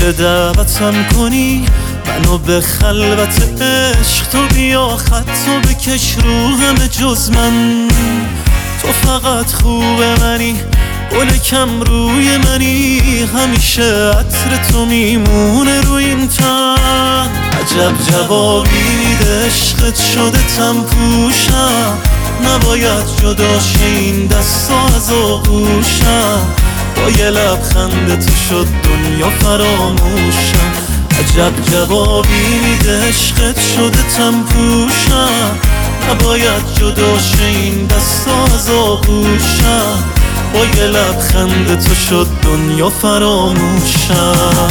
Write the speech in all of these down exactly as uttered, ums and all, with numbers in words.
میشه دعوتم کنی منو به خلوت عشق، تو بیا خطو بکش رو همه جز من. تو فقط خوب منی، گل کم روی منی، همیشه عطر تو میمونه روی این تن. عجب جوابی میده عشقت شده تم پوشم، نباید جدا شه این دستا از آغوشم. با یه لبخند تو شد دنیا فراموشم. عجب جوابی میده عشقت شده تم پوشم، نباید جدا شه این دستا از آغوشم. با یه لبخند تو شد دنیا فراموشم.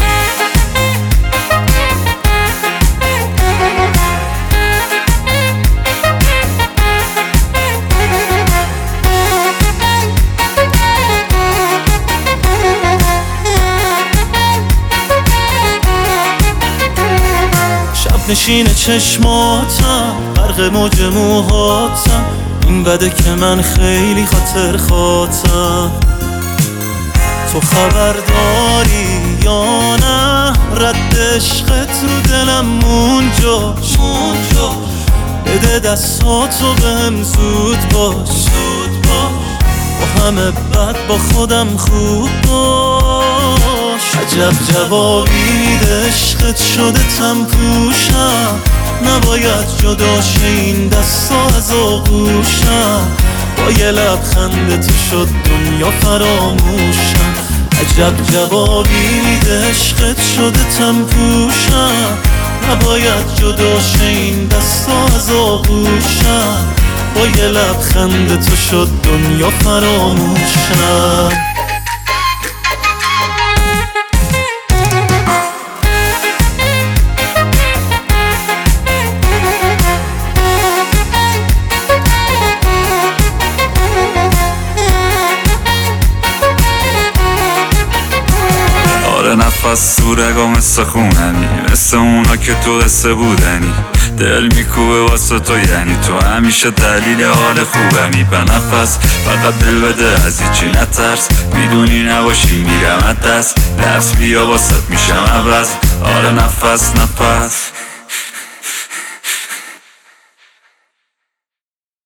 نشین چشماتم غرق موج موهاتم، این بده که من خیلی خاطر خاطم. تو خبر داری یا نه رد عشقت رو دلم مونجا مونجا. بده دستاتو بهم زود باش زود باش، با همه بد با خودم خوب باش. عجب جوابی میده عشقت شده تم پوشم، نباید جدا شه این دستا از آغوشم. با یه لبخند تو شد دنیا فراموشم. عجب جوابی میده عشقت شده تم پوشم، نباید جدا شه این دستا از آغوشم. با یه لبخند تو شد دنیا فراموشم. نفس تو رگا مثل خونمی، مثل اونا که تو قصه بودنی. دل میکوبه واسه تو یعنی تو همیشه دلیل حال خوبمی. به نفس فقط دل بده از هیچی نترس، میدونی نباشی میرم از دست. دست بیا واسه میشم عوض. آره نفس نفس